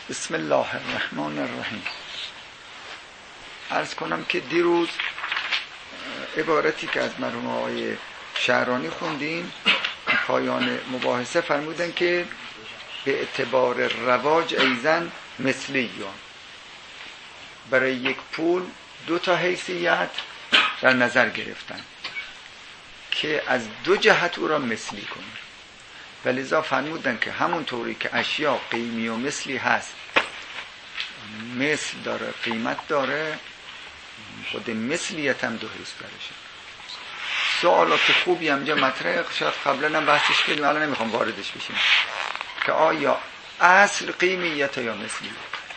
بسم الله الرحمن الرحیم. عرض کنم که دیروز عبارتی که از مرحوم آقای شهرانی خوندیم پایان مباحثه فرمودن که به اعتبار رواج ایزن مثلیون، برای یک پول دو تا حیثیت در نظر گرفتن که از دو جهت او را مثلی کنن و لذا فرمودن که همون طوری که اشیا قیمی و مثلی هست، مثل داره قیمت داره، خود مثلیت هم دو حیث درشه. سوالات خوبی همجا مطرح شاید قبلا هم بحثش کردیم، الان نمیخوام واردش بشیم که آیا اصل قیمیت یا مثلیت،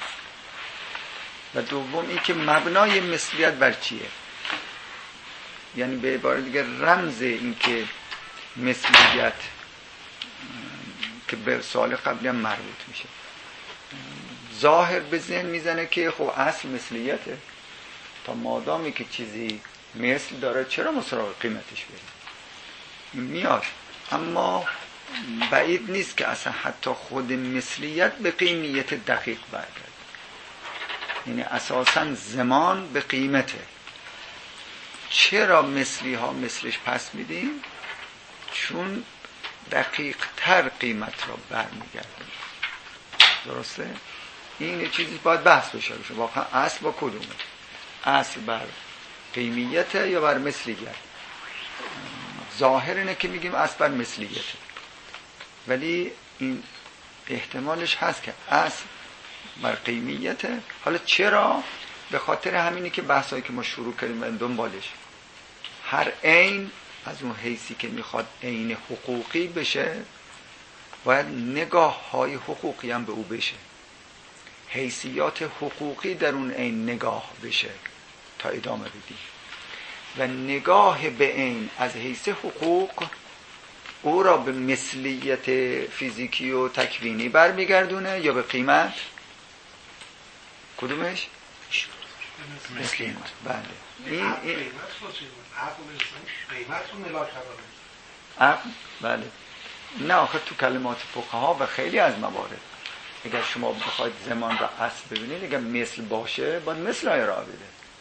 و دوم این که مبنای مثلیت بر چیه، یعنی به عبارت دیگه رمز این که مثلیت که به سوال قبلی هم مربوط میشه، ظاهر به ذهن میزنه که خب اصل مثلیته، تا مادامی که چیزی مثل داره چرا ما سراغ قیمتش بریم؟ میاد، اما بعید نیست که اصلا حتی خود مثلیت به قیمیت دقیق برگرده، یعنی اساساً زمان به قیمته. چرا مثلی ها مثلش پس میدیم؟ چون دقیق تر قیمت را برمیگرده. درسته؟ این چیزی باید بحث بشه واقعا اصل با کدومه، اصل بر قیمیته یا بر مثلیت؟ ظاهر اینه که میگیم اصل بر مثلیته، ولی این احتمالش هست که اصل بر قیمیته. حالا چرا؟ به خاطر همینی که بحثایی که ما شروع کردیم و دنبالش، هر عین از اون حیثی که میخواد عین حقوقی بشه باید نگاه های حقوقی هم به او بشه، حیثیات حقوقی در اون عین نگاه بشه تا ادامه بدیم، و نگاه به عین از حیث حقوق او را به مثلیت فیزیکی و تکوینی برمیگردونه یا به قیمت؟ کدومش؟ مثلیت. بله این قیمت رو ملاک عقل. بله نه آخه تو کلمات فقها و خیلی از موارد اگر شما بخواید زمان را اصل ببینید، اگر مثل باشه باید مثل ارائه بده.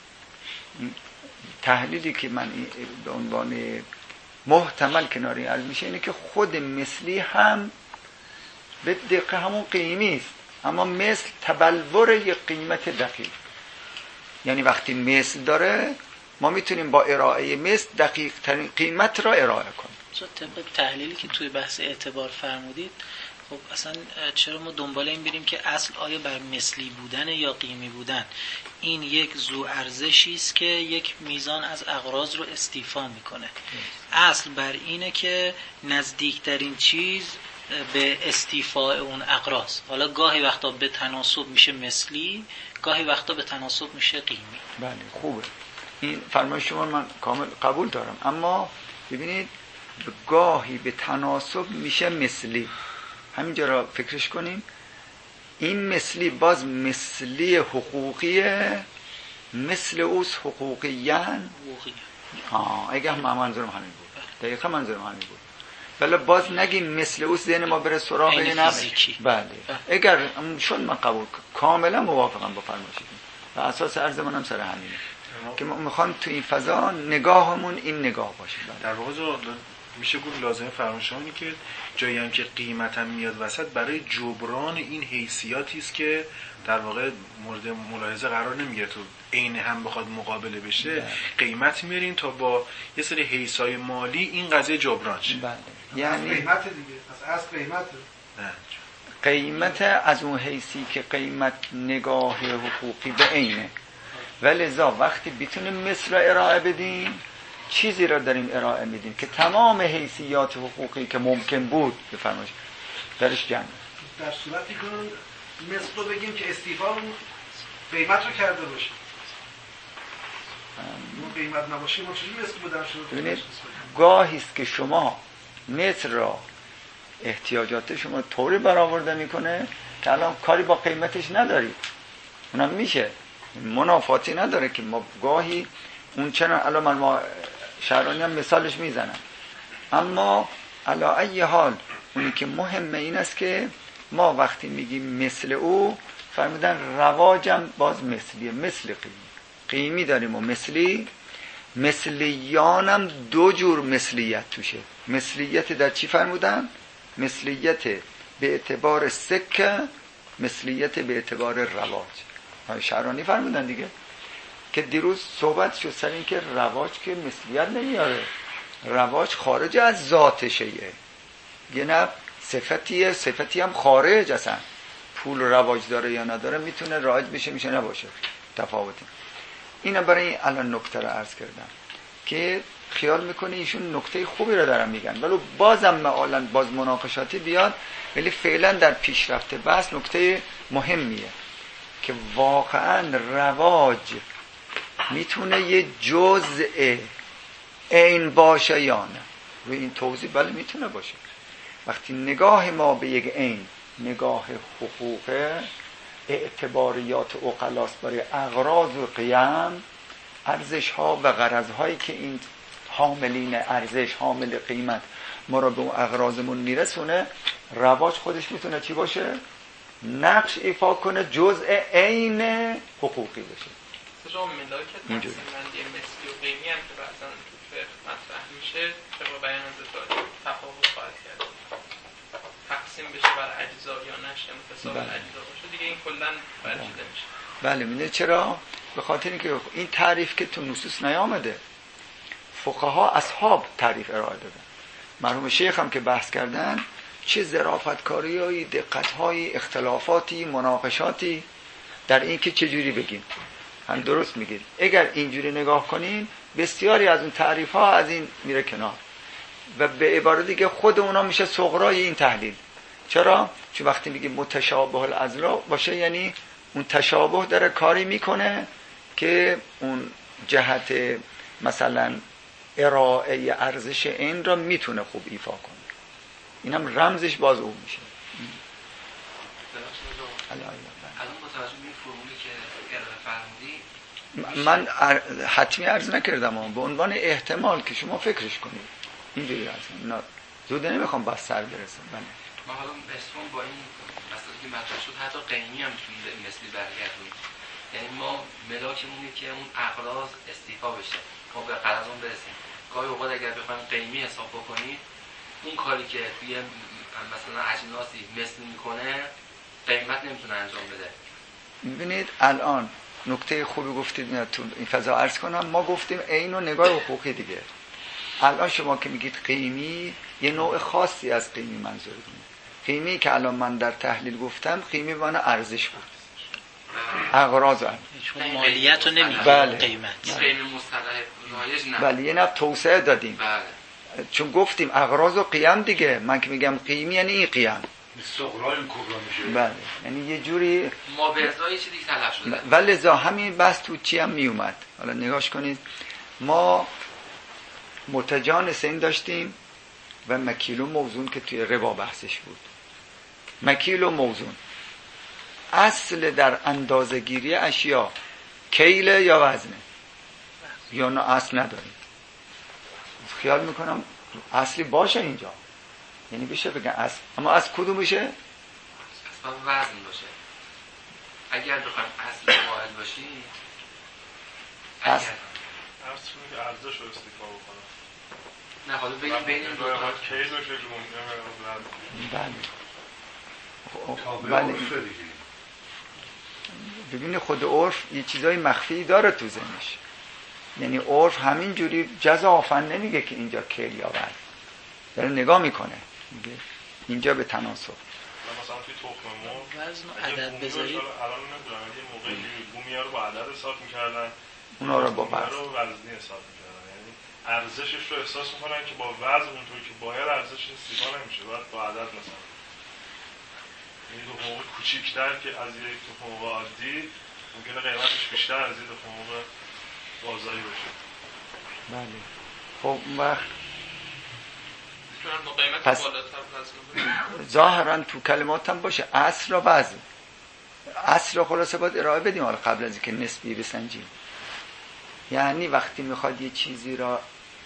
تحلیلی که من به عنوان محتمل کناری علم میشه اینه که خود مثلی هم به دقیقه همون قیمی است، اما مثل تبلور یک قیمت دقیق، یعنی وقتی مثل داره ما میتونیم با ارائه مثل دقیق ترین قیمت را ارائه کنیم. طبق تحلیلی که توی بحث اعتبار فرمودید، خب اصلا چرا ما دنبال این بریم که اصل آیا بر مثلی بودن یا قیمی بودن؟ این یک ذو ارزشی است که یک میزان از اغراض رو استیفا میکنه. اصل بر اینه که نزدیکترین چیز به استیفاء اون اغراض، حالا گاهی وقتا به تناسب میشه مثلی، گاهی وقتا به تناسب میشه قیمی. بله خوبه این فرمایش شما، من کامل قبول دارم، اما ببینید گاهی به تناسب میشه مثلی، همینجا را فکرش کنیم. این مثلی باز مثلی حقوقیه، مثل اوست حقوقیان. اگه منظورم همین بود، دقیقا منظورم همین بود، ولی باز نگیم مثل اوست ذهن ما بره سراغ این فیزیکی. بله اگر شد من قبول کاملا موافقم با فرمایشتون و اساس عرض منم سر همینه که ما میخوام تو این فضا نگاهمون این نگاه باشه. در واقع میشه گفت لازمه فرمایشانی که جایی هم که قیمت هم میاد وسط برای جبران این حیثیاتی است که در واقع مورد ملاحظه قرار نمیگیره، تو عین هم بخواد مقابله بشه قیمت میارین تا با یه سری حیثای مالی این قضیه جبران شه. بله یعنی قیمت دیگه از قیمت نه قیمت از اون حیثی که قیمت نگاه حقوقی به عینه، ولذا وقتی بتونیم مثل را ارائه بدیم چیزی را داریم ارائه میدیم که تمام حیثیات حقوقی که ممکن بود بفرمایید درش جمع. در صورتی که مثل رو بگیم که استیفا قیمت رو کرده باشه، اون قیمت نباشه ما چجوری مثل بودن شده؟ ببینید گاهی است که شما مثل را احتیاجات شما طوری برآورده میکنه که الان کاری با قیمتش ندارید، اونم میشه منافاتی نداره که ما گاهی اون چنان الان ما شهرانی هم مثالش میزنم، اما علی ای حال اونی که مهمه این است که ما وقتی میگیم مثل او فرمودن رواجم باز مثلیه، مثل قیمی داریم و مثلیانم دو جور مثلیت توشه. مثلیت در چی فرمودن؟ مثلیت به اعتبار سکه، مثلیت به اعتبار رواج. شعرانی فرمودن دیگه که دیروز صحبت شد سر این که رواج که مثلیت نمیاره، رواج خارج از ذاتشه، یه نه صفتیه، صفتی هم خارج. اصلا پول رواج داره یا نداره، میتونه رواج بشه میشه نباشه، تفاوته. اینا برای الان نکته رو عرض کردم که خیال میکنه ایشون نکته خوبی رو دارن میگن، ولی بازم معالاً باز مناقشاتی بیاد، ولی فعلا در پیشرفت بحث نکته مهمیه که واقعا رواج میتونه یه جزء عین باشه یا نه. روی این توضیح بله میتونه باشه. وقتی نگاه ما به یک عین نگاه حقوقه، اعتباریات عقلاست برای اغراض و قیم، ارزش ها و غرض هایی که این حاملین ارزش، حامل قیمت ما را به اون اغراضمون میرسونه، رواج خودش میتونه چی باشه؟ نقش ایفا کنه، جزء عین حقوقی بشه. سجام ملاک تقسیم بندی مثلی و قیمی هم که بعضا تو فقه مطرح میشه طبق بیان حضرت تفاوت خواهد کرد، تقسیم بشه بر اجزا یا نشه متساوی اجزا باشه دیگه، این کلا برچیده میشه. بله میدونید چرا؟ به خاطر اینکه این تعریف که تو نصوص نیامده، فقها اصحاب تعریف ارائه دادن. مرحوم شیخ هم که بحث کردن چه ظرافتکاریایی، دقت‌های، اختلافاتی، مناقشاتی در این که چجوری بگیم. هم درست میگید. اگر اینجوری نگاه کنین بسیاری از اون تعریف‌ها از این میره کنار و به عبارت دیگه خود اونا میشه صغرای این تحلیل. چرا؟ چون وقتی میگیم متشابه الاضلاع باشه، یعنی اون تشابه داره کاری میکنه که اون جهت مثلا ارائه ارزش این را میتونه خوب ایفا کنه. اینم رمزش باز اون میشه. الان با توجه به این فرمولی که ارائه فرمودی من حتمی عرض نکردم، به عنوان احتمال که شما فکرش کنید. اینجوری هستم، زود نمیخوام بس سر برسم. ما حالا اسمون با این مسئله که مطرح شد حتی قیمی هم میتونیم به مثلی برگردونیم. یعنی ما ملاکمونه که اون اغراض استیفا بشه، ما به غرضمون برسیم. گاهی اوقات اگر بخوایم قیمی حساب بکنیم، اون کاری که توی مثلا اجناسی مثل میکنه قیمت نمیتونه انجام بده. ببینید الان نکته خوبی گفتید، تو این فضا عرض کنم. ما گفتیم عین و نگاه حقوقی دیگه. الان شما که میگید قیمی، یه نوع خاصی از قیمی منظورتونه. قیمی که الان من در تحلیل گفتم، قیمی بنا ارزش بود، اغراض هم چون مالیت رو نمیگه. بله. قیمت قیمی مصطلح رایج نه. بله، یه نوع توسعه دادیم. بله. چون گفتیم اغراض و قیم دیگه. من که میگم قیمی یعنی این قیم صغرای کبرا میشه. بله، یعنی یه جوری ما به ازای چیزی طلب شده. ولذا همین بحث تو چی هم میومد. حالا نگاش کنید، ما متجانس این داشتیم و مکیل و موزون که توی ربا بحثش بود. مکیل و موزون اصل در اندازه‌گیری اشیا کیل یا وزنه یا نه اصل نداریم. خیال میکنم اصلی باشه اینجا، یعنی بشه بگن اصل، اما از کدوم بشه؟ اصلا وزن باشه. اگر بخوایم اصل قائل باشیم، اصل ارزش رو استیفا بکنم. نه حالا بگیم بین این دو تا کی باشه بله. ببینید خود عرف یه چیزای مخفی داره تو ذهنش. یعنی عرف همین جوری جزافن نمیگه که اینجا کیل یا وزن، داره نگاه میکنه میگه اینجا به تناسب. مثلا توی تخم مرغ وزن و عدد بذارید، الان نمیدونم یه موقعی بومیا رو با عدد حساب میکردن، اونا رو با وزن وزنی حساب میکردن. یعنی ارزشش رو احساس میکنن که با وزن اونطوری که باید ارزشش استیفا نمیشه، باید با عدد مثلا. یعنی تخم مرغ کوچیک‌تر که از یک تخم مرغ عادی ممکنه قیمتش بیشتر از یک تخم مرغ بازاری باشه. بله. خب اون وقت پس ظاهرا تو کلمات هم باشه اصل و وزن. اصل رو خلاصه باید ارائه بدیم حالا قبل از اینکه نسبی بسنجیم. یعنی وقتی میخواد یه چیزی را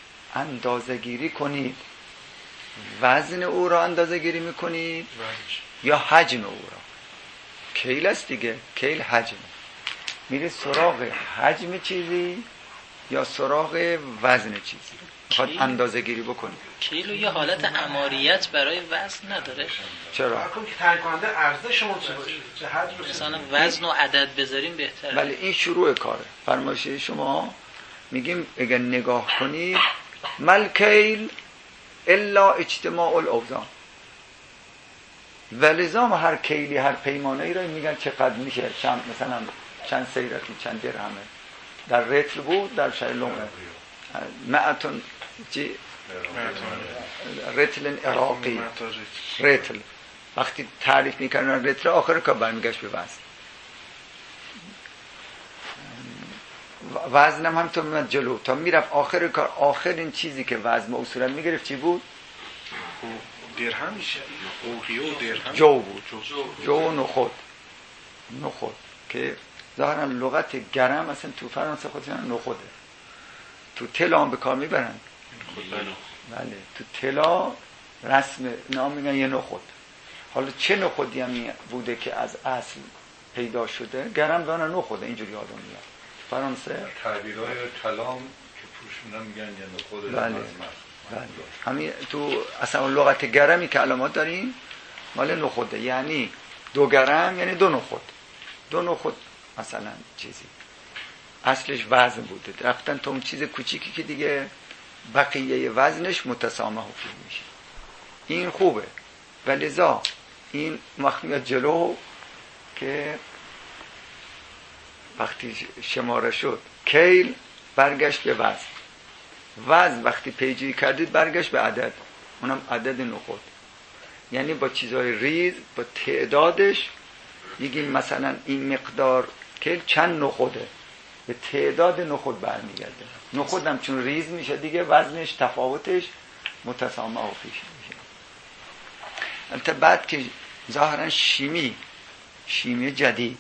اندازه گیری کنید، وزن او را اندازه گیری میکنید یا حجم او را. کیل است دیگه، کیل حجم، میره سراغ حجم چیزی یا سراغ وزن چیزی، میخواد اندازه گیری بکنه. کیلو یه حالت اماریت برای وزن نداره؟ چرا؟ حکم که تعیین کننده ارزش منصوب باشه، چه حجم مثلا وزن و عدد بذاریم بهتره. ولی این شروع کاره. فرمایشه شما میگیم اگر نگاه کنید مل کیل الا اجتماع الاوزان، ولذا هر کیلی هر پیمانه ای رو میگن چقدر میشه، مثلا چند سیرتی چند درهمه. در رتل بود، در شهر لومه معتون چی رتل عراقی، رتل وقتی تعریف میکنن رتل آخر کار برمیگشت به وزن. وزنم هم تو میمد جلو تا میرفت آخر کار. آخرین چیزی که وزن اصولا میگرفت چی بود؟ درهم میشه، اوقیه و درهم، جو بود، جو و نخود که ظاهرا لغت گرم اصلا تو فرانسه خودشون نخوده، تو طلا هم به کار میبرن. بله تو طلا رسم نام میگن یه نخود. حالا چه نخودی هم بوده که از اصل پیدا شده، گرم به آن نخوده، اینجوری آدم میاد فرانسه. تعبیرهای طلا که پوشوندن میگن یه نخود. بله همین تو اصلا لغت گرمی که علامات داریم مال نخوده، یعنی 2 گرم یعنی 2 نخود. 2 نخود مثلا چیزی اصلش وزن بوده، رفتن تا اون چیز کوچیکی که دیگه بقیه وزنش متسامح میشه. این خوبه، ولذا این مخمیات جلو که وقتی شماره شد کیل برگشت به وزن وقتی پیجی کردید برگشت به عدد، اونم عدد نخود. یعنی با چیزهای ریز با تعدادش میگیم مثلا این مقدار کیل چند نخوده، به تعداد نخود برمیگرده. نخود هم چون ریز میشه دیگه وزنش تفاوتش متسامح و پیش میشه. البته بعد که ظاهرا شیمی جدید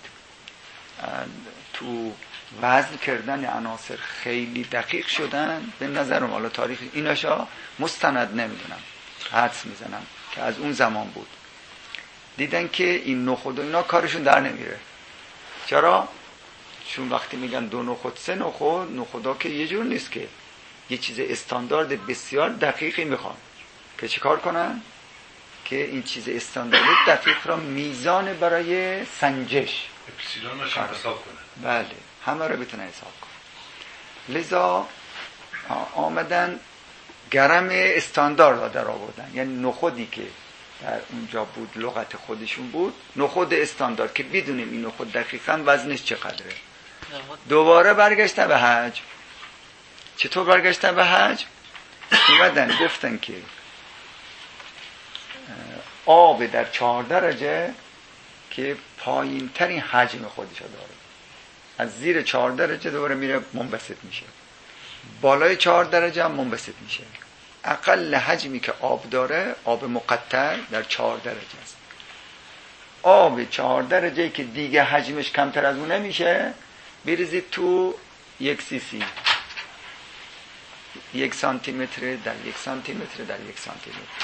تو وزن کردن عناصر خیلی دقیق شدن، به نظرم حالا تاریخ ایناشا مستند نمیدونم، حدس میزنم که از اون زمان بود، دیدن که این نخود و اینا کارشون در نمیره. چرا؟ چون وقتی میگن 2 نخود 3 نخود، نخودا که یه جور نیست که یه چیز استاندارد بسیار دقیقی میخوان که چه کار کنن؟ که این چیز استاندارد دقیق را میزان برای سنجش اپسیلونش هم حساب کنن. بله همه رو بتونه حساب کنن. لذا آمدن گرم استاندارد در آوردن، یعنی نخودی که در اونجا بود لغت خودشون بود، نخود استاندارد که بدونیم این نخود دقیقاً وزنش چقدره. دوباره برگشتن به حجم. چطور برگشتن به حجم؟ اومدن گفتن که آب در 4 درجه که پایین ترین حجم خودشو داره، از زیر 4 درجه دوباره میره منبسط میشه، بالای 4 درجه هم منبسط میشه. اقل حجمی که آب داره آب مقطر در 4 درجه است. آب 4 درجه که دیگه حجمش کمتر از اون نمیشه، بریزید تو 1 cc، 1 سانتی متر در 1 سانتی متر در 1 سانتی متر،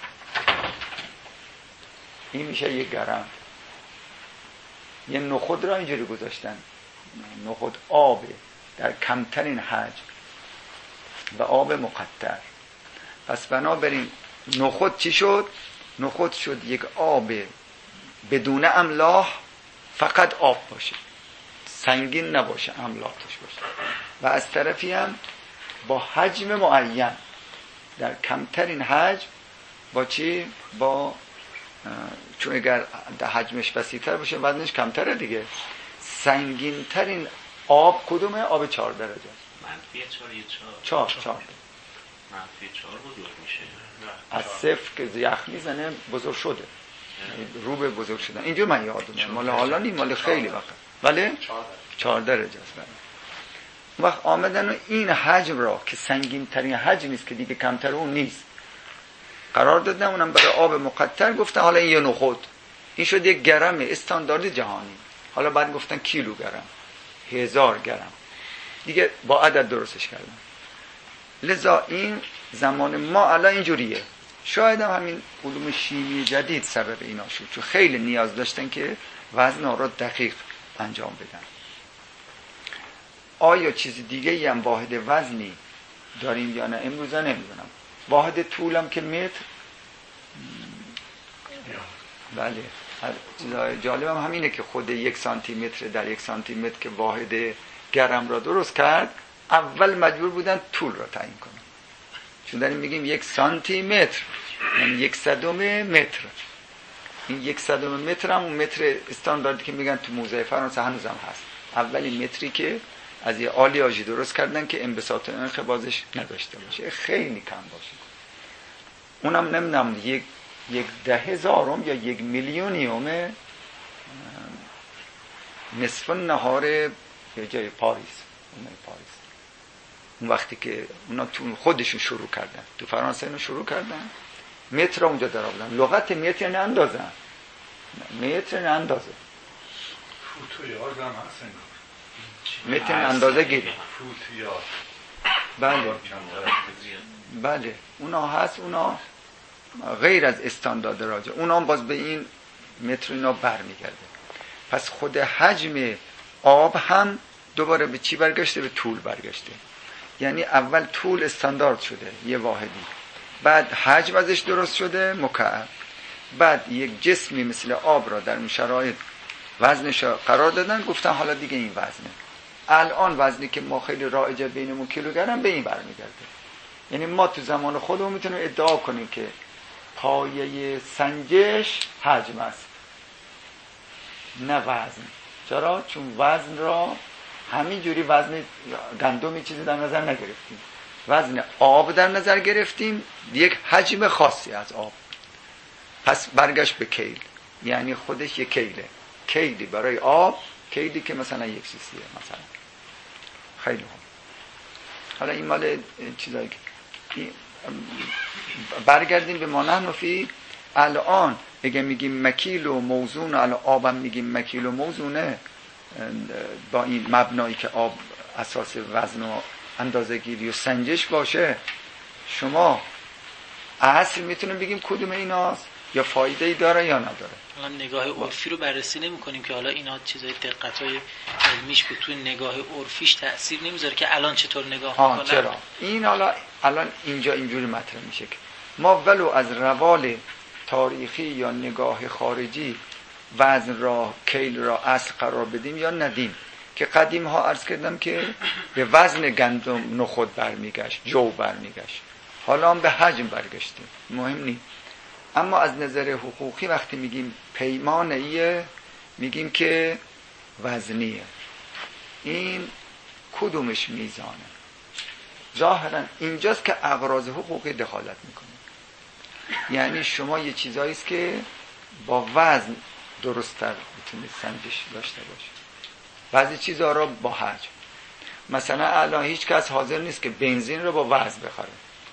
این میشه 1 گرم. یه نخود را اینجوری گذاشتن، نخود آب در کمترین حجم و آب مقطر. پس بنابراین نخود چی شد؟ نخود شد 1 آب بدون املاح، فقط آب باشه، سنگین نباشه، املاح توش باشه، و از طرفی هم با حجم معین در کمترین حجم. با چی؟ با چون اگر حجمش وسیع‌تر باشه وزنش کمتره دیگه. سنگین ترین آب کدومه؟ آب 4 درجه است. منفی 4 منفی 4 بزرگ میشه. از 0 که یخ میزنه بزرگ شده، رو به بزرگ شدن. اینجور من یادمه، مال حالا نیم، مال خیلی وقت، ولی 4 درجه است. وقت آمدن و این حجم را که سنگین ترین حجمی است که دیگه کمتر اون نیست قرار دادن، اونم برای آب مقطر گفتن حالا این یه نخود، این شد 1 گرم استاندارد جهانی. حالا بعد گفتن کیلوگرم، 1000 گرم، دیگه با عدد درستش کردن. لذا این زمان ما الان اینجوریه، شاید هم همین علوم شیمی جدید سبب اینا شد، چون خیلی نیاز داشتن که وزن ها رو دقیق انجام بدن. آیا چیز دیگه ای هم واحد وزنی داریم یا نه امروزه نمیدونم. واحد طولم که متر. بله. چیزای جالبم همینه که خود 1 سانتی متر در 1 سانتی متر که واحد گرم را درست کرد، اول مجبور بودن طول را تعیین کنن، چون داریم میگیم 1 سانتی متر یعنی 1/100 متر. این 1/100 متر هم اون متر استانداردی که میگن تو موزه فرانسه هنوزم هست. اولی متری که از یه آلیاژی درست کردن که انبساط و انقباضش نداشته باشه، خیلی کم باشه. اونم نمیدونم 1/10,000 یا 1,000,000 نصف نهار به جای پاریس. اون وقتی که اونا تو خودشون شروع کردن، تو فرانسه اینو شروع کردن، متر اونجا در آوردن. لغت متر یعنی اندازه. متر یعنی اندازه. فوت و یارد هم هست انگار. متر اندازه گیری. فوت و یارد. بله. بله. اونا هست، اونا غیر از استاندارد راجع. اونا هم باز به این متر اینا برمیگرده. پس خود حجم آب هم دوباره به چی برگشته؟ به طول برگشته. یعنی اول طول استاندارد شده یه واحدی، بعد حجم ازش درست شده مکعب، بعد یک جسمی مثل آب را در این شرایط وزنش قرار دادن، گفتن حالا دیگه این وزنه. الان وزنی که ما خیلی رایجه بینمون کیلوگرم به این برمیگرده. یعنی ما تو زمان خودمون میتونیم ادعا کنیم که پایه سنجش حجم است نه وزن. چرا؟ چون وزن را همینجوری وزن گندمی چیزی در نظر نگرفتیم، وزن آب در نظر گرفتیم، یک حجم خاصی از آب. پس برگشت به کیل، یعنی خودش یک کیله، کیلی برای آب، کیلی که مثلا 1 cc مثلا. خیلی خوب. حالا این مال چیزایی که برگردیم به ما نحن فی. الان اگه میگیم مکیل و موزون، الان آبم میگیم مکیل و موزونه، با این مبنایی که آب اساس وزن و اندازه گیری و سنجش باشه، شما اصل میتونیم بگیم کدوم ایناست یا فایده ای داره یا نداره. الان نگاه عرفی رو بررسی نمی کنیم که حالا اینا چیزای دقتای علمیش بود تو نگاه عرفیش تأثیر نمیذاره که الان چطور نگاه میکنن. چرا؟ این الان اینجا اینجوری مطرح میشه که ما ولو از روال تاریخی یا نگاه خارجی وزن را، کیل را اصل قرار بدیم یا ندیم، که قدیم ها عرض کردم که به وزن گندم نخود برمیگشت، جو برمیگشت، حالا هم به حجم برگشته، مهم نیست. اما از نظر حقوقی وقتی میگیم پیمانه‌ایه، میگیم که وزنیه. این کدومش میزانه؟ ظاهرا اینجاست که اغراض حقوقی دخالت میکنه. یعنی شما یه چیزایی است که با وزن درست‌تر میتونید سنجش داشته باشید، بعضی چیزها رو با حجم. مثلا الان هیچ کس حاضر نیست که بنزین رو با وزن بخره.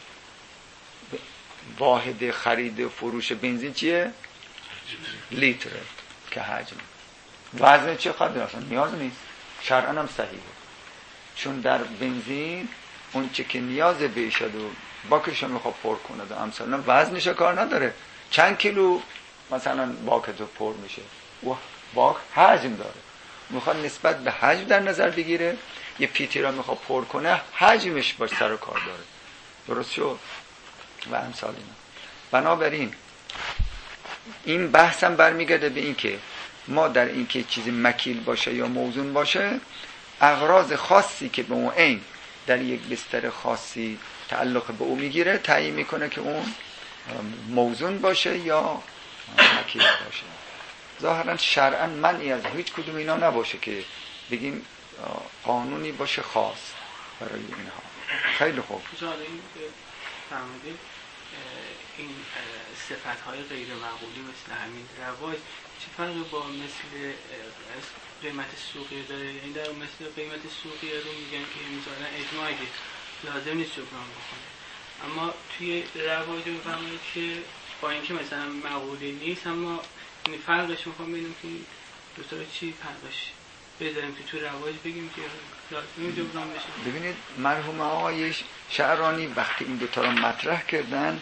واحد خرید و فروش بنزین چیه؟ لیتره که حجم. وزن چه خواهد اصلا نیاز نیست، شرعاً هم صحیحه، چون در بنزین اون چه که نیاز بهش و باکش رو میخواد پر کنه و مثلا وزنش کار نداره، چند کیلو مثلا باکتو پر میشه و باک حجم داره، میخواد نسبت به حجم در نظر بگیره. یه پیتی را میخواد پر کنه، حجمش باش سر و کار داره. درست شد؟ و امثال اینا. بنابراین این بحثم برمیگرده به این که ما در این که چیزی مکیل باشه یا موزون باشه، اغراض خاصی که به اون عین در یک بستر خاصی تعلق به او میگیره تعیین میکنه که اون موزون باشه یا مکیل باشه. ظاهرا شرعا منعی از هیچ کدوم اینا نباشه که بگیم قانونی باشه خاص برای اینها. خیلی خوب. فرمودید این صفت‌های غیر معقولی مثل همین رواج چه فرقی با مثل قیمت سوقی داره؟ این در مثل قیمت سوقی رو میگن که مثلا اجماعی لازم نیست جبران بکنه، اما توی رواج میفهمید که با اینکه مثلا معقولی نیست، اما این فرقش میخوام ببینم که دوستا چی فرقش بذاریم که توی رواج بگیم که لازم جبران بشه. ببینید مرحوم آقای شعرانی وقتی این دوتا رو مطرح کردن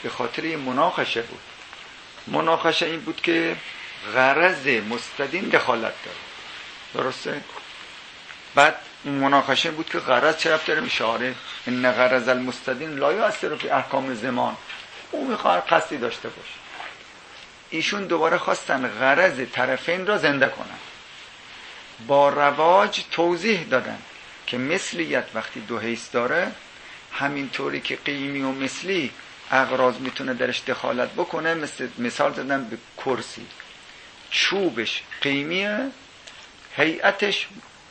به خاطر یه مناقشه بود. مناقشه این بود که غرض مستدین دخالت داره، درسته؟ بعد مناقشه بود که غرض چه ربط داره؟ میشه ان غرض المستدین لا یؤثر فی احکام زمان. اون میخواد قصدی داشته باشه. ایشون دوباره خواستن غرض طرفین را زنده کنن. با رواج توضیح دادن که مثلیت وقتی دو حیث داره، همینطوری که قیمی و مثلی اغراض میتونه درش دخالت بکنه. مثال زدن به کرسی، چوبش قیمیه، هیئتش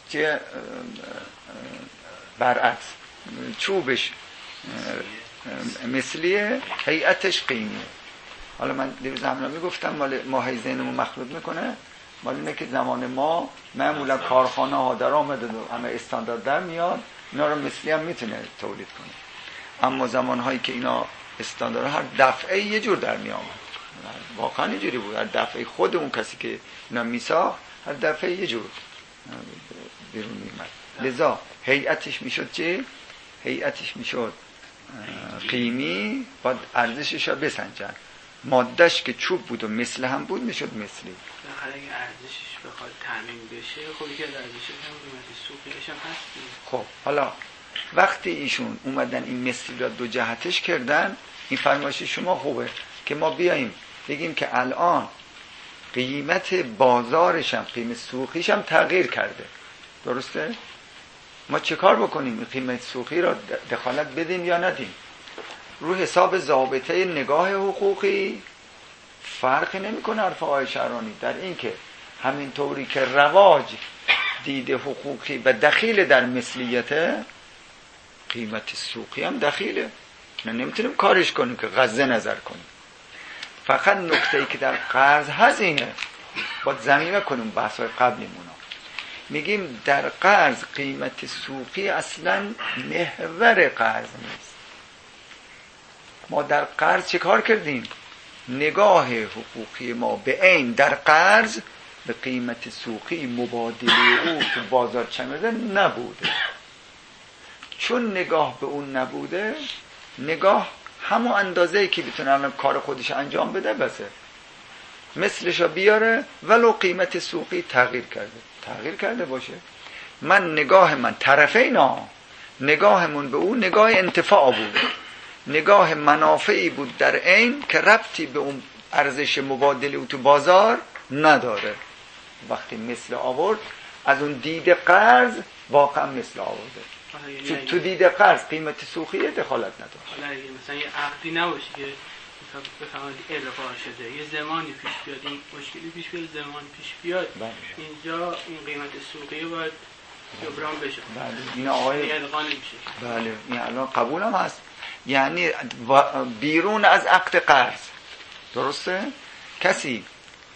برعکس، چوبش مثلیه، هیئتش قیمیه. حالا من دیروز همنا میگفتم ماهی ذهنمون مخلوط میکنه، مال اینه که زمان ما معمولا کارخانه ها در آمده و همه استاندارد در میاد، اینا رو مثلی هم میتونه تولید کنه. اما زمان هایی که اینا استاندارد هر دفعه یه جور در می آمد، واقعا اینجوری بود. هر دفعه خود اون کسی که اینا میساخت هر دفعه یه جور بیرون میمد. لذا هیئتش میشد چه؟ هیئتش میشد قیمی، باید ارزشش رو بسنجن. مادهش که چوب بود و مثل هم بود میشد مثلی. بالاخره اگه ارزشش بخواد تامین بشه، خب که ارزشش هم قیمت سوقیش هم هست. خب حالا وقتی ایشون اومدن این مثلی را دو جهتش کردن، این فرمایش شما خوبه که ما بیاییم بگیم که الان قیمت بازارش هم قیمت سوقیش هم تغییر کرده، درسته؟ ما چه کار بکنیم؟ این قیمت سوقی را دخالت بدیم یا ندیم؟ رو حساب ضابطه نگاه حقوقی فرقی نمیکنه حرف آقای شهرانی در این که همینطوری که رواج دید حقوقی و دخیل در مثلیته، قیمت سوقی هم دخیله. نمیتونیم کارش کنیم که غض نظر کنیم. فقط نکته‌ای که در قرض هست اینه، باید ضمیمه کنیم بحث‌های قبلیمونو. میگیم در قرض قیمت سوقی اصلا محور قرض نیست. ما در قرض چه کار کردیم؟ نگاه حقوقی ما به عین در قرض به قیمت سوقی مبادله او تو بازار چمده نبوده. چون نگاه به اون نبوده، نگاه همون اندازه‌ای که بتونه الان کار خودش انجام بده بسه، مثلشو بیاره ولو قیمت سوقی تغییر کرده باشه. نگاه من طرفینا، نگاهمون به اون نگاه انتفاع بود، نگاه منافعی بود در عین که ربطی به اون ارزش مبادله او تو بازار نداره. وقتی مثل آورد از اون دید قرض واقعا مثل آورده. چون تو دید قرض قیمت سوقیه دخالت نداره. حالا اگه مثلا یه عقدی نباشه که بفهمید الغا شده، یه زمانی پیش بیاد، این مشکلی پیش بیاد، زمان پیش بیاد، اینجا این قیمت سوقی باید جبران بشه. بله این آقای الغا نمیشه. بله این الان قبول هم هست، یعنی بیرون از عقد قرض، درسته؟ کسی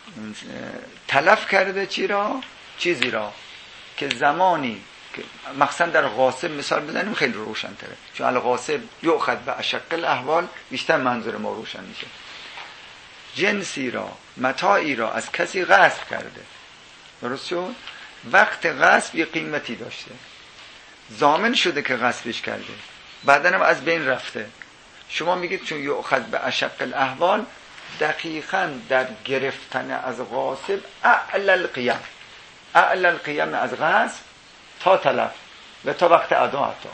تلف کرده چیزی را که زمانی که مخصوصا در غاصب مثال بزنیم خیلی روشن تره، چون الغاصب یؤخذ باشق الاحوال بیشتر منظور ما روشن میشه. جنسی را، متاعی را از کسی غصب کرده، درست شد؟ وقت غصب یه قیمتی داشته، ضامن شده که غصبش کرده، بعدن هم از بین رفته. شما میگید چون یؤخذ باشق الاحوال، دقیقاً در گرفتن از غاصب اعلی القیم از غصب تا تلف و تا وقت ادا حتی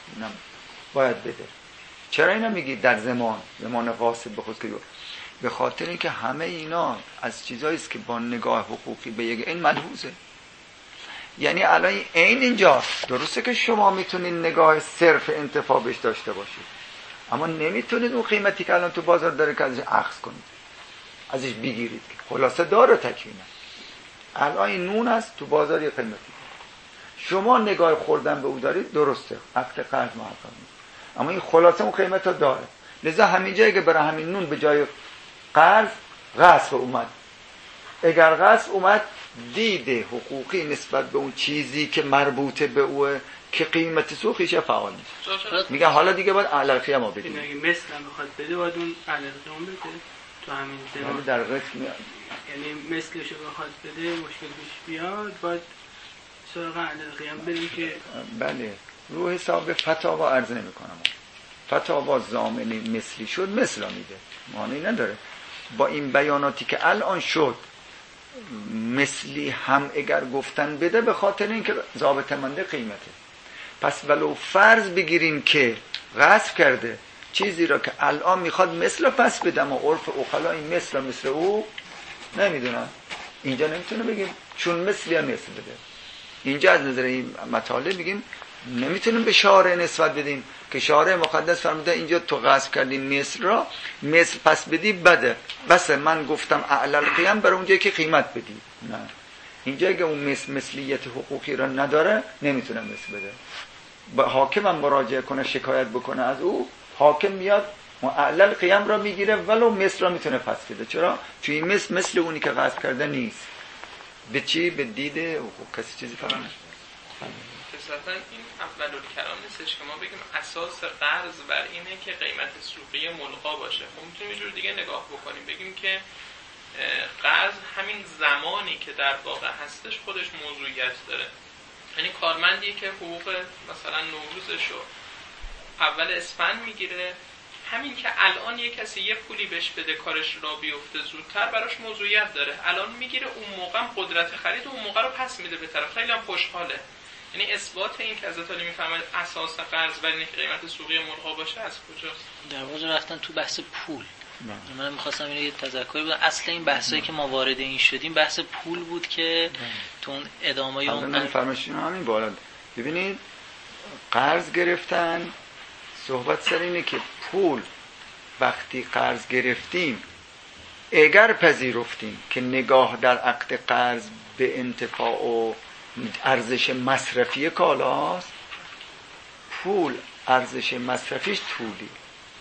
باید بده. چرا اینا میگی در زمان غاصب بخود که به خاطر اینکه همه اینا از چیزایی است که با نگاه حقوقی به یک این ملحوظه. یعنی الان این اینجاست، درسته که شما میتونید نگاه صرف انتفاع بهش داشته باشید، اما نمیتونید اون قیمتی که الان تو بازار داره که ازش اخذ کنید، ازش بگیرید. خلاصه داره تکوینه. الان این نون است تو بازار یه قیمتی، شما نگاه خوردن به او دارید، درسته عقد قرض محقق نیست، اما این خلاصه اون قیمت رو داره. لذا همین جایی که برای همین نون به جای قرض غصب اومد، اگر غصب اومد دید حقوقی نسبت به اون چیزی که مربوطه به اوه که قیمت سوقیش فعال نیست. میگه حالا دیگه باید علقی ما بدیم. اگه مثل هم بخواد بده باید اون علقی هم بده تو همین زمان. در قسم یعنی مثلشو بخواد بده مشکل پیش بیاد باید سراغ علقی هم بریم که بله رو حساب فتاوا عرض نمی کنم. فتاوا ضامن مثلی شد مثلا میده، معنی نداره. با این بیاناتی که الان شد مثلی هم اگر گفتن بده به خاطر اینکه ضابط منده قیمته. پس ولو فرض بگیریم که غصب کرده چیزی را که الان میخواد مثل پس بدم و عرف عقلا این مثل او نمیدونن، اینجا نمیتونه بگیم چون مثلی هم مثل بده. اینجا از نظر این مطالب میگیم نمیتونیم به شارع نسبت بدیم که شارع مقدس فرموده اینجا تو غصب کردی مثل را مثل پس بدی بده، بس من گفتم اعلی القیم برای اونجایی که قیمت بدی. نه، اینجا اگه اون مثلیت حقوقی را نداره نمیتونه مثل بده. با حاکم هم مراجعه کنه شکایت بکنه از او، حاکم میاد اعلی القیم را میگیره ولو مثل را میتونه پس بده. چرا؟ چون این مثل اونی که غصب کرده نیست. به چی؟ به دید حقوق. کسی چیزی فراموش اصلا این اول الکلام نیستش که ما بگیم اساس قرض بر اینه که قیمت سوقی ملغا باشه. خب میتونیم یه جور دیگه نگاه بکنیم، بگیم که قرض همین زمانی که در واقع هستش خودش موضوعیت داره. یعنی کارمندی که حقوق مثلا نوروزشو اول اسفند میگیره، همین که الان یه کسی یه پولی بهش بده کارش را بیفته زودتر براش موضوعیت داره. الان میگیره، اون موقع قدرت خرید اون موقع رو پس میده به طرف، خیلی هم خوشحاله. یعنی اثبات این که حضرت علی میفرماید اساس قرض بر اینه که قیمت سوقی ملغا باشه از کجاست؟ در واقع رفتن تو بحث پول. من می‌خواستم اینو یه تذکری بدم. اصل این بحثایی که ما وارد این شدیم بحث پول بود که تو اون ادامه اون من فرمایشون همین بالا. ببینید قرض گرفتن، صحبت سر اینه که پول وقتی قرض گرفتیم اگر پذیرفتیم که نگاه در عقد قرض به انتفاع و ارزش مصرفی کالاست، پول ارزش مصرفیش طولی.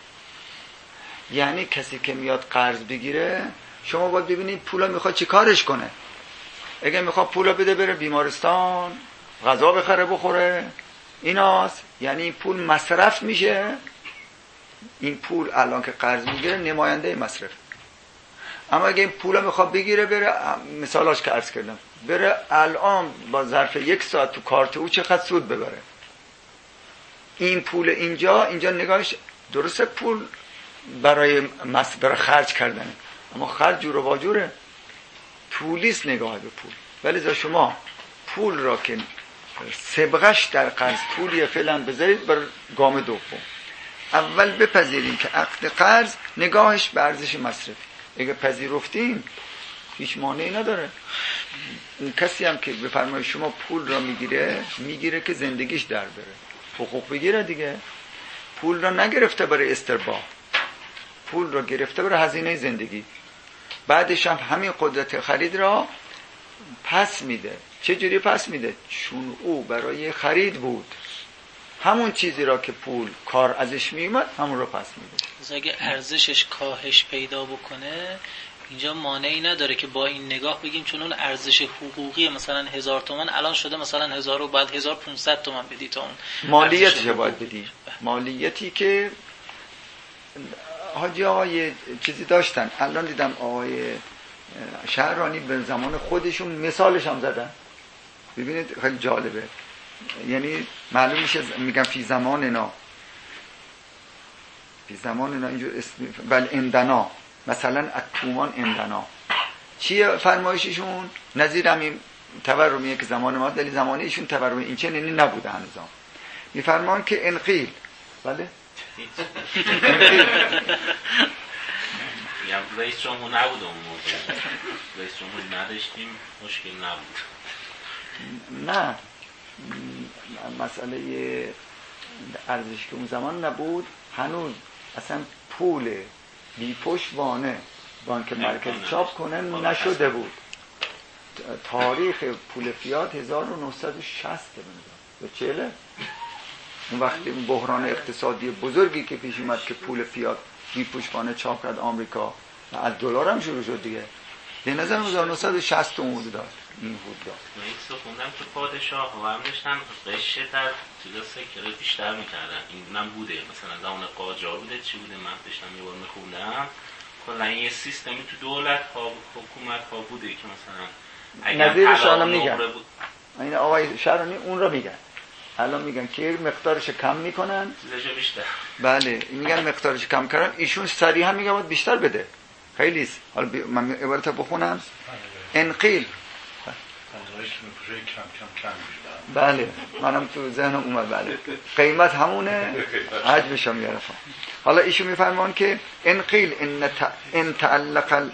یعنی کسی که میاد قرض بگیره شما باید ببینید پولا میخواد چی کارش کنه. اگه میخواد پولا بده بره بیمارستان غذا بخره بخوره ایناست، یعنی این پول مصرف میشه. این پول الان که قرض میگیره نماینده مصرف. اما اگه این پولا میخواد بگیره بره، مثالاش که عرض کردم، بره الان با ظرف 1 ساعت تو کارت او چقدر سود ببره. این پول اینجا نگاهش درسته پول برای خرج کردنه، اما خرج جور و واجوره، پولیست نگاه به پول. ولی اذا شما پول را که سبقش در قرض پولیه فعلا بذارید بر گام دوم. اول بپذیریم که عقد قرض نگاهش به ارزش مصرفی. اگه پذیرفتیم هیچ مانعی نداره. اون کسی هم که به فرمایش شما پول را میگیره که زندگیش در بره، حقوق بگیره دیگه. پول را نگرفته برای استرباح، پول را گرفته برای هزینه زندگی. بعدش هم همین قدرت خرید را پس میده. چه جوری پس میده؟ چون او برای خرید بود، همون چیزی را که پول کار ازش میومد همون را پس میده. اگه ارزشش کاهش پیدا بکنه اینجا مانعی نداره که با این نگاه بگیم چون اون ارزش حقوقی مثلا 1000 تومان الان شده مثلا 1000 و بعد 1500 تومان بدی تا اون مالیتش باید بدی. مالیتی که حاجی آقای چیزی داشتن، الان دیدم آقای شهرانی به زمان خودشون مثالش هم زدن. ببینید خیلی جالبه. یعنی معلوم میشه میگن فی زمان اینجور اسم بل اندنا، مثلا اتومان اندنا چیه فرمایششون؟ نظیر همین تورمیه که زمان ما، دلی زمانه ایشون تورمی این چه نینی نبوده هنوزا. میفرمان که انقیل، بله میگم رئیس جمهور نبود اون موقع، رئیس جمهور نداشتیم، مشکل نبود. نه مسئله ارزش که اون زمان نبود، هنوز اصلا پول بی پشتوانه بانک مرکزی چاپ کنه نشده بود. تاریخ پول فیات 1960 به چله. اون وقتی اون بحران اقتصادی بزرگی که پیش اومد که پول فیات بی پشتوانه چاپ کرد آمریکا و از دلار هم شروع شد دیگه. به نظر 1960 اون حدود داشت. این بود داشت. من خوندم که پادشاه و هم داشتن قشه در چیزا سکره بیشتر میکردن. اینم بوده مثلا زمان قاجار بوده چی بوده، من داشتم یه بار میخوندم کلا یه سیستمی تو دولت ها حکومت ها بوده که مثلا نظیرش الان میگن این آقای شهرانی اون رو میگن الان میگن که مقدارش کم میکنن، چیزشو بیشتر. بله میگن مقدارش کم کردن، ایشون صریحا میگه باید بیشتر بده. خیلی است. حالا من عبارت بخونم. انقیل بله منم تو ذهنم اومد. بله قیمت همونه، حجمش هم گرفتم. حالا ایشون میفرمان که انقیل ان تعلق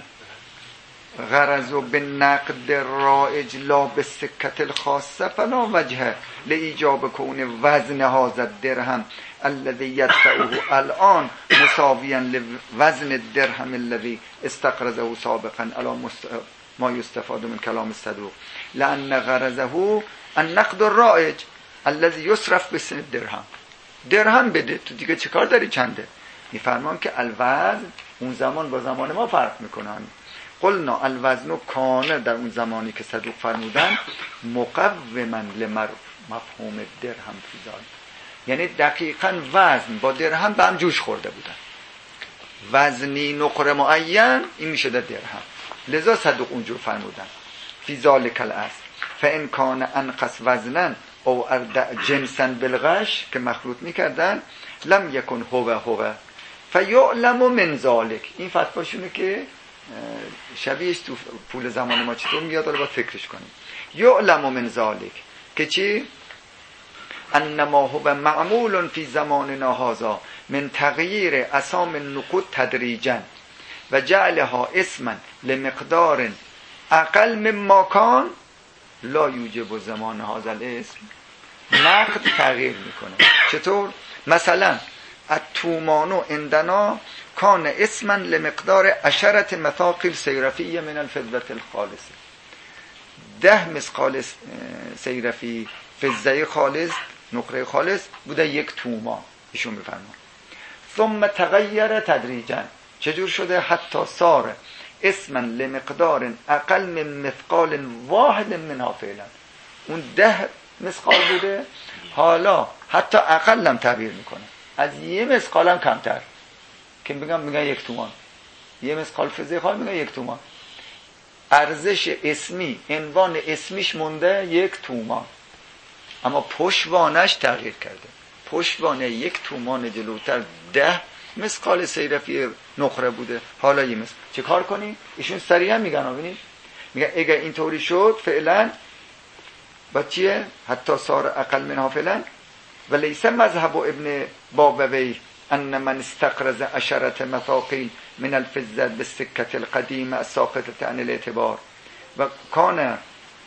غرض بالنقد الرائج لا بالسکة الخاصة فلا وجه لإيجاب كون وزن هذا الدرهم الذي يدفعه الآن مساويا لوزن الدرهم الذي استقرضه سابقا على ما يستفاد من كلام الصدوق لأن غرضه النقد الرائج الذي يصرف بسن الدرهم. درهم بده تو دیگه چیکار داری چنده؟ میفرمان که الوزن اون زمان با زمان ما فرق میکنن. قلنا الوزن کانه در اون زمانی که صدوق فرمودن مقوما لمفهوم درهم فی ذلک، یعنی دقیقاً وزن با درهم به هم جوش خورده بودن. وزنی نقره معین این میشه در درهم، لذا صدوق اونجور فرمودن فی ذلک الاصل فان کان انقص وزنا او اردع جنسا بالغش که مخلوط میکردن لم یکن هو فیعلم من ذلک. این فتواشونه که شبیهش تو پول زمان ما چطور میاد، حالا باید فکرش کنیم. یعلم من ذلک که چی؟ انما هو معمول فی زماننا هذا من تغییر اسام النقود تدریجا و جعلها اسما لمقدار اقل مما کان لا یوجب زمان هذا الاسم. نقد تغییر میکنه. چطور؟ مثلا التومان عندنا کان اسما لمقدار 10 مثاقل سیرفی من الفضة الخالصه. 10 مثقال سیرفی فضه خالص، نقره خالص بوده 1 تومان. ایشون میفرمان ثم تغییر تدریجا. چجور شده؟ حتی صار اسما لمقدار اقل من مثقال واحد منها فعلا. اون 10 مثقال بوده، حالا حتی اقل هم تغییر میکنه، از 1 مثقال هم کمتر که میگن 1 تومان. 1 مثقال فضه خالص میگن 1 تومان. ارزش اسمی، عنوان اسمیش مونده 1 تومان، اما پشتوانش تغییر کرده. پشتوانه 1 تومان جلوتر 10 مثقال سیرفی نقره بوده، حالا 1 مثقال. چه کار کنی؟ ایشون سریعا میگن ببینید، میگن اگر اینطوری شد فعلا با چیه؟ حتی صار اقل منها فعلا و لیس مذهب ابن بابوی ان من استقرض 10 مثاقیل من الفضة بالسکة القدیمه الساقطة عن الاعتبار و کان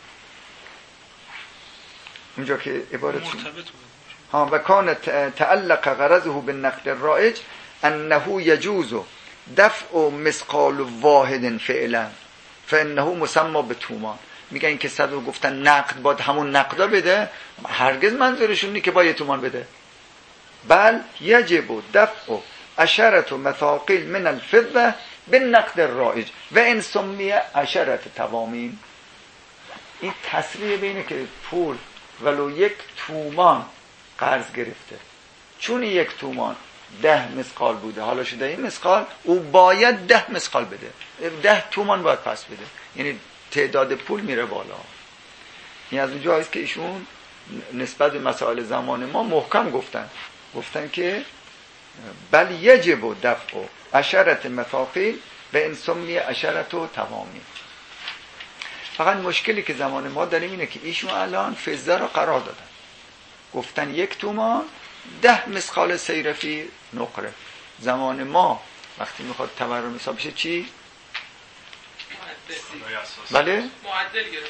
اونجا که عبارت و کان تعلق غرضه بالنقد الرائج انه یجوز دفع مثقال واحد فعلا فانه مسمى بتومان. میگن این که صدو گفتن نقد باید همون نقدا بده، هرگز منظورشون نیست که باید 1 تومان بده، بل یجب دفع 10 مثاقل من الفضة بالنقد الرائج و ان سمی 10 توامین. این تصریح بینه که پول ولو 1 تومان قرض گرفته، چون 1 تومان 10 مثقال بوده، حالا شده 1 مثقال، او باید 10 مثقال بده، 10 تومان باید پس بده، یعنی تعداد پول میره بالا. این از اونجا هست که ایشون نسبت به مسائل زمان ما محکم گفتن که بل یجب دفع 10 مثاقل و ان سمی 10 توامی. فقط مشکلی که زمان ما داریم اینه که ایشون الان فضه رو قرار دادن، گفتن 1 تومان 10 مثقال سیرفی نقره. زمان ما وقتی میخواد تورم حساب بشه چی؟ بله؟ معدل گرفته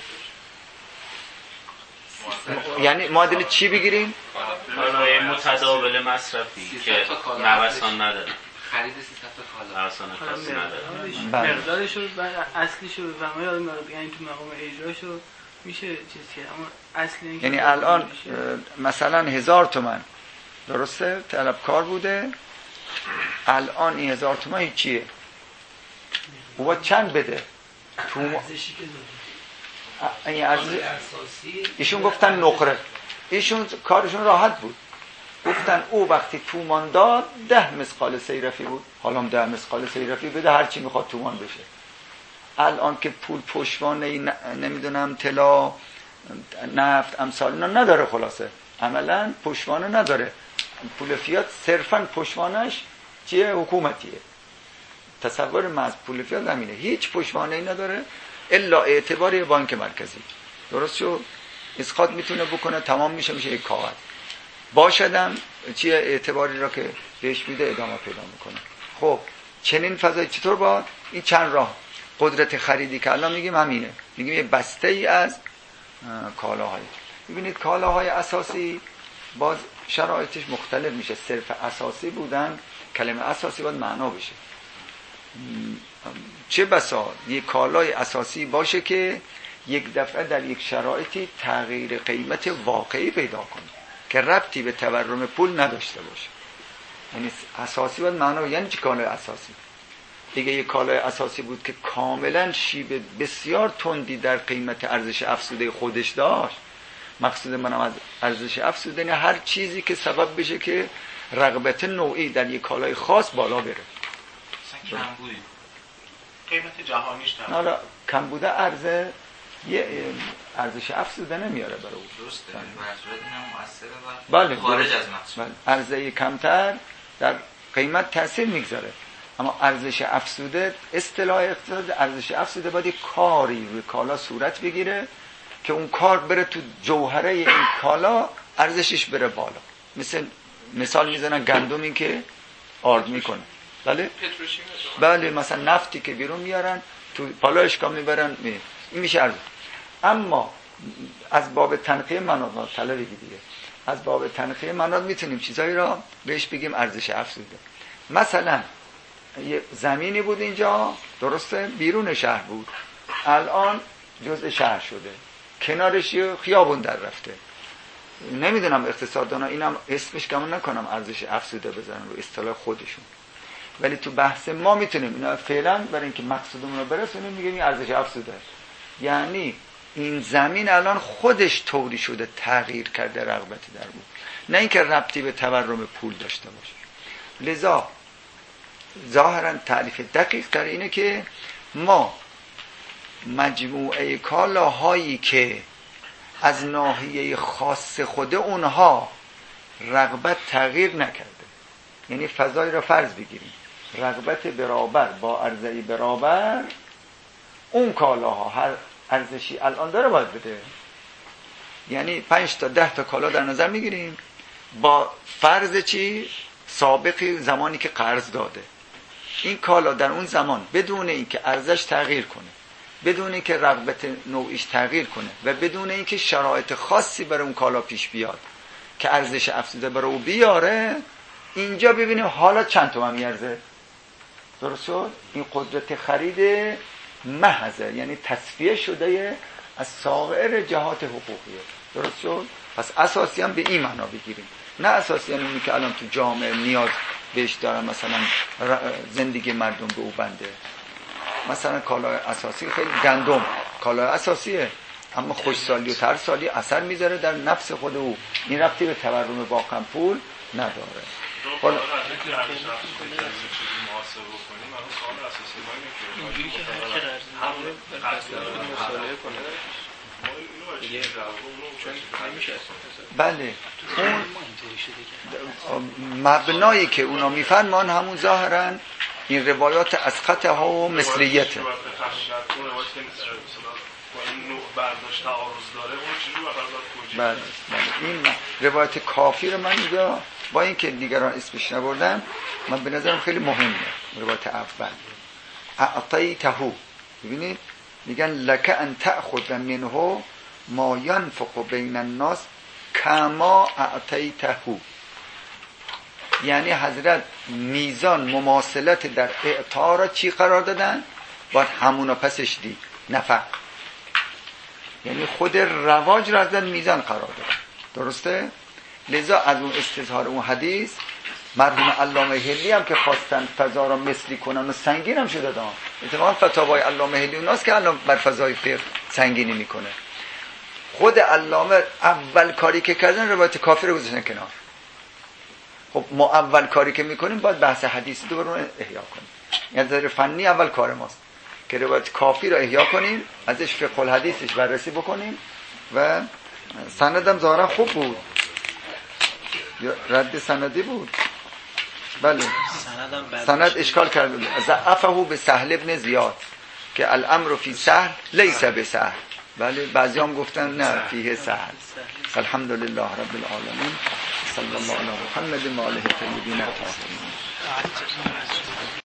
یعنی معادل چی بگیریم؟ کالای متداول مصرفی که نوسان نداره، خرید 300 کالا نوسان خاصی نداره. مقدارش رو اصلیش رو بفهمه، یعنی تو مقام اجراش رو میشه چیز که اما اصلی یعنی الان مثلا 1000 تومان درسته طلبکار بوده، الان این 1000 تومان هیچیه، او باید چند بده؟ ایشون گفتن نقره، ایشون کارشون راحت بود، گفتن او وقتی تومان داد 10 مثقال سیرفی بود، حالا هم 10 مثقال سیرفی بده، هر چی میخواد تومان بشه. الان که پول پشتوانه نمیدونم طلا نفت امثال اینا نداره، خلاصه عملا پشتوانه نداره. پول فیات صرفا پشتوانش چیه؟ حکومتیه. تصور من از پول فیات همینه، هیچ پشتوانه‌ای نداره الا اعتبار بانک مرکزی. درست شد؟ اسقاط میتونه بکنه، تمام میشه یک کاغذ. باشدم چیه اعتباری را که بهش میده ادامه پیدا میکنه. خب چنین فضای چطور با این چند راه قدرت خریدی که الان میگیم همینه، میگیم یه بسته ای از کالاهای. ببینید کالاهای اساسی باز شرایطش مختلف میشه. صرف اساسی بودن، کلمه اساسی باید معنا بشه. چه بسا یک کالای اساسی باشه که یک دفعه در یک شرایطی تغییر قیمت واقعی پیدا کنه که ربطی به تورم پول نداشته باشه. یعنی اساسی باید معنا، یعنی چه کالای اساسی؟ دیگه یک کالای اساسی بود که کاملا شیب بسیار تندی در قیمت ارزش افزوده خودش داشت. مقصود منم از ارزش افزوده نه هر چیزی که سبب بشه که رغبت نوعی در یک کالای خاص بالا بره. مثلا کمبودی قیمت جهانیش تر، حالا کم بوده عرضه یه ارزش افزوده نمیاره برای اون. درسته، محصولات اینم مؤثره و خارج از محصول. عرضه کمتر در قیمت تاثیر میگذاره. اما ارزش افزوده، اصطلاح اقتصاد ارزش افزوده باید کاری روی کالا صورت بگیره که اون کار بره تو جوهره این کالا، ارزشش بره بالا. مثال میزنن گندمی که آرد میکنه. بله مثلا نفتی که بیرون میارن تو پالایشگاه میبرن، این میشه ارزش. اما از باب تنقیه مناط طلبی دیگه، از باب تنقیه مناط میتونیم چیزایی را بهش بگیم ارزش افزوده. مثلا یه زمینی بود اینجا، درسته، بیرون شهر بود، الان جزء شهر شده، کنارش یه خیابون در رفته. نمیدونم اقتصاددانا اینم اسمش گمان نکنم ارزش افزوده بزنن رو اصطلاح خودشون، ولی تو بحث ما میتونیم اینا فعلا برای اینکه مقصودمون رو برسونیم میگیم این ارزش افزوده. یعنی این زمین الان خودش طوری شده تغییر کرده رغبتی در بود، نه اینکه ربطی به تورم پول داشته باشه. لذا ظاهرا تعریف دقیق تر اینه که ما مجموعه کالاهایی که از ناحیه خاص خود اونها رغبت تغییر نکرده، یعنی فضای را فرض بگیریم رغبت برابر با عرضه برابر، اون کالاها هر ارزشی الان داره باید بده. یعنی 5 تا 10 تا کالا در نظر میگیریم با فرض چی؟ سابقی زمانی که قرض داده. این کالا در اون زمان بدون اینکه ارزش تغییر کنه، بدون اینکه رغبت نوعیش تغییر کنه و بدون اینکه شرایط خاصی برای اون کالا پیش بیاد که ارزش افزوده برای او بیاره، اینجا ببینیم حالا چند تومن میارزه. درست شد؟ این قدرت خرید محضه، یعنی تصفیه شده از سایر جهات حقوقیه. درست شد؟ پس اساسی هم به این معنا بگیریم، نه اساسی هم اونی که الان تو جامعه نیاز بهش دارن، مثلا زندگی مردم به او بنده. مثلا کالای اساسی خیلی گندم کالای اساسیه، اما خوشسالی و ترسالی اثر میذاره در نفس خود او، این ربطی به تورم واقعا پول نداره. حالا بله اون مبنایی که اونا میفرمان همون ظاهرا این روایات از خطه ها و مثلیته. بله این روایت کافی رو من اینجا با اینکه دیگران اسمش نبردن من به نظرم خیلی مهمه. روایت اول اعطیته، ببینید میگن لک ان تأخذ منه ما ينفق بین الناس کما اعطیته، یعنی حضرت میزان مماثلت در اعطا را چی قرار دادن؟ باید همونا پسش دید، نفق، یعنی خود رواج را از میزان قرار دادن. درسته؟ لذا از اون استظهار اون حدیث مرحوم علامه حلی هم که خواستن فضا را مثلی کنن و سنگین هم شده دان، اتفاقا فتاوای علامه حلی اوناست که الان بر فضای فقه سنگینی میکنه. خود علامه اول کاری که کردن روایت کافی رو گذاشتن کنار. خب ما اول کاری که میکنیم باید بحث حدیثی دوباره احیا کنیم، یعنی نظر فنی اول کار ماست که روایت کافی رو احیا کنیم، ازش فقه الحدیثش بررسی بکنیم و سندم ظاهرا خوب بود. یا رد سندی بود. بله سندم سند اشکال کرده بود. ضعفه به سهل ابن زیاد که الامر فی سهل لیس به سهل. بله بعضی هم گفتن نه فیه سهل. الحمدلله رب العالمین صلی الله علی محمد و آله الطیبین الطاهرین.